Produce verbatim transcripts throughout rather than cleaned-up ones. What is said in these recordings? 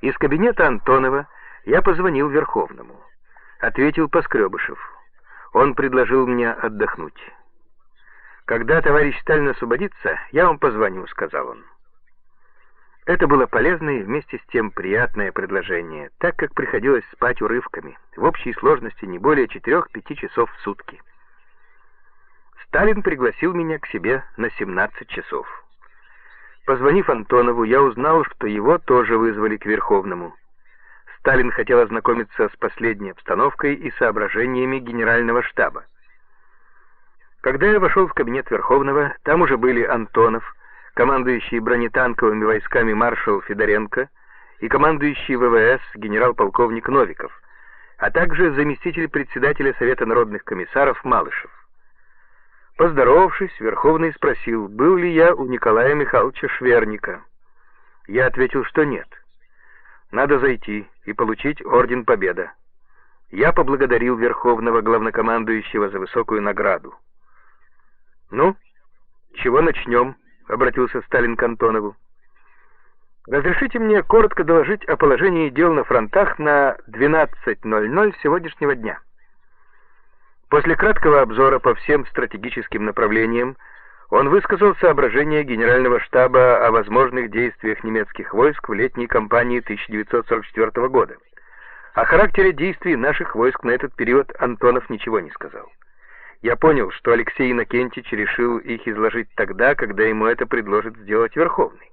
Из кабинета Антонова я позвонил Верховному. Ответил Поскребышев. Он предложил мне отдохнуть. «Когда товарищ Сталин освободится, я вам позвоню», — сказал он. Это было полезное и вместе с тем приятное предложение, так как приходилось спать урывками, в общей сложности не более четырех-пяти часов в сутки. Сталин пригласил меня к себе на семнадцать часов. Позвонив Антонову, я узнал, что его тоже вызвали к Верховному. Сталин хотел ознакомиться с последней обстановкой и соображениями генерального штаба. Когда я вошел в кабинет Верховного, там уже были Антонов, командующий бронетанковыми войсками маршал Федоренко и командующий ВВС генерал-полковник Новиков, а также заместитель председателя Совета народных комиссаров Малышев. Поздоровавшись, Верховный спросил, был ли я у Николая Михайловича Шверника. Я ответил, что нет. Надо зайти и получить орден Победа. Я поблагодарил Верховного главнокомандующего за высокую награду. «Ну, чего начнем?» — обратился Сталин к Антонову. «Разрешите мне коротко доложить о положении дел на фронтах на двенадцать ноль ноль сегодняшнего дня». После краткого обзора по всем стратегическим направлениям он высказал соображения Генерального штаба о возможных действиях немецких войск в летней кампании тысяча девятьсот сорок четвёртого года. О характере действий наших войск на этот период Антонов ничего не сказал. Я понял, что Алексей Иннокентич решил их изложить тогда, когда ему это предложит сделать Верховный.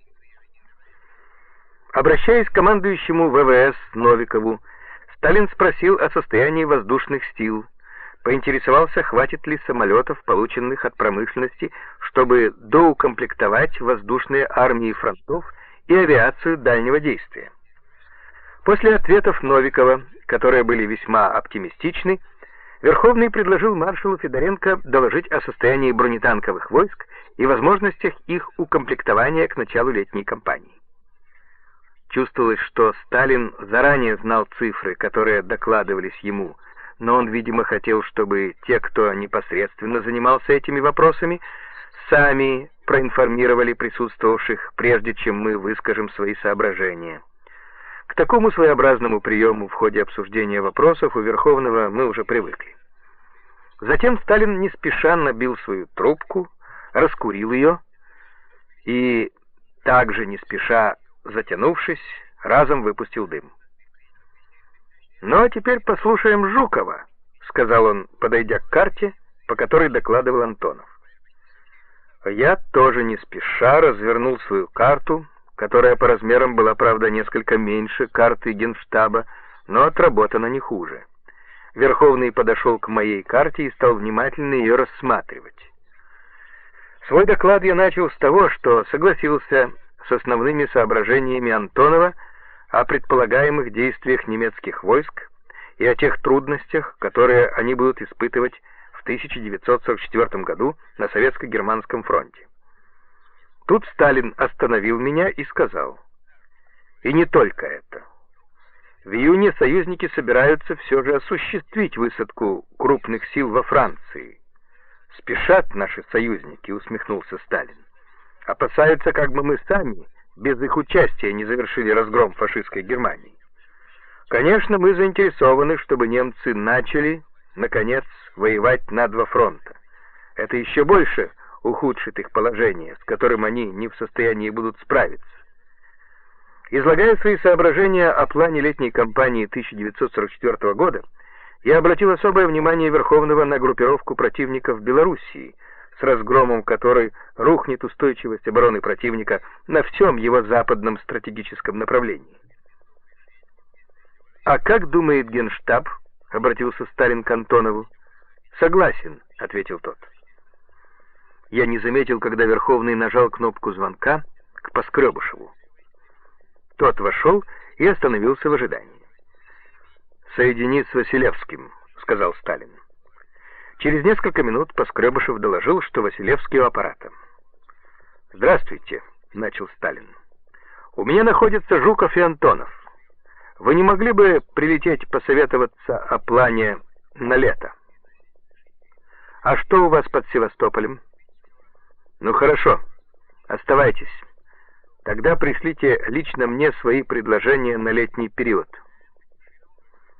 Обращаясь к командующему ВВС Новикову, Сталин спросил о состоянии воздушных сил, поинтересовался, хватит ли самолетов, полученных от промышленности, чтобы доукомплектовать воздушные армии фронтов и авиацию дальнего действия. После ответов Новикова, которые были весьма оптимистичны, Верховный предложил маршалу Федоренко доложить о состоянии бронетанковых войск и возможностях их укомплектования к началу летней кампании. Чувствовалось, что Сталин заранее знал цифры, которые докладывались ему, но он, видимо, хотел, чтобы те, кто непосредственно занимался этими вопросами, сами проинформировали присутствовавших, прежде чем мы выскажем свои соображения. К такому своеобразному приему в ходе обсуждения вопросов у Верховного мы уже привыкли. Затем Сталин не спеша набил свою трубку, раскурил ее и, также не спеша затянувшись, разом выпустил дым. «Ну а теперь послушаем Жукова», — сказал он, подойдя к карте, по которой докладывал Антонов. Я тоже не спеша развернул свою карту, которая по размерам была, правда, несколько меньше карты Генштаба, но отработана не хуже. Верховный подошел к моей карте и стал внимательно ее рассматривать. Свой доклад я начал с того, что согласился с основными соображениями Антонова о предполагаемых действиях немецких войск и о тех трудностях, которые они будут испытывать в тысяча девятьсот сорок четвёртом году на Советско-Германском фронте. Тут Сталин остановил меня и сказал: «И не только это. В июне союзники собираются все же осуществить высадку крупных сил во Франции. Спешат наши союзники», — усмехнулся Сталин. «Опасаются, как бы мы сами без их участия не завершили разгром фашистской Германии. Конечно, мы заинтересованы, чтобы немцы начали, наконец, воевать на два фронта. Это еще больше ухудшит их положение, с которым они не в состоянии будут справиться». Излагая свои соображения о плане летней кампании тысяча девятьсот сорок четвёртого года, я обратил особое внимание Верховного на группировку противника в Белоруссии, с разгромом которой рухнет устойчивость обороны противника на всем его западном стратегическом направлении. «А как думает Генштаб?» — обратился Сталин к Антонову. «Согласен», — ответил тот. Я не заметил, когда Верховный нажал кнопку звонка к Поскребышеву. Тот вошел и остановился в ожидании. «Соедини с Василевским», — сказал Сталин. Через несколько минут Поскребышев доложил, что Василевский у аппарата. «Здравствуйте», — начал Сталин. «У меня находятся Жуков и Антонов. Вы не могли бы прилететь посоветоваться о плане на лето?» «А что у вас под Севастополем?» «Ну хорошо, оставайтесь. Тогда пришлите лично мне свои предложения на летний период.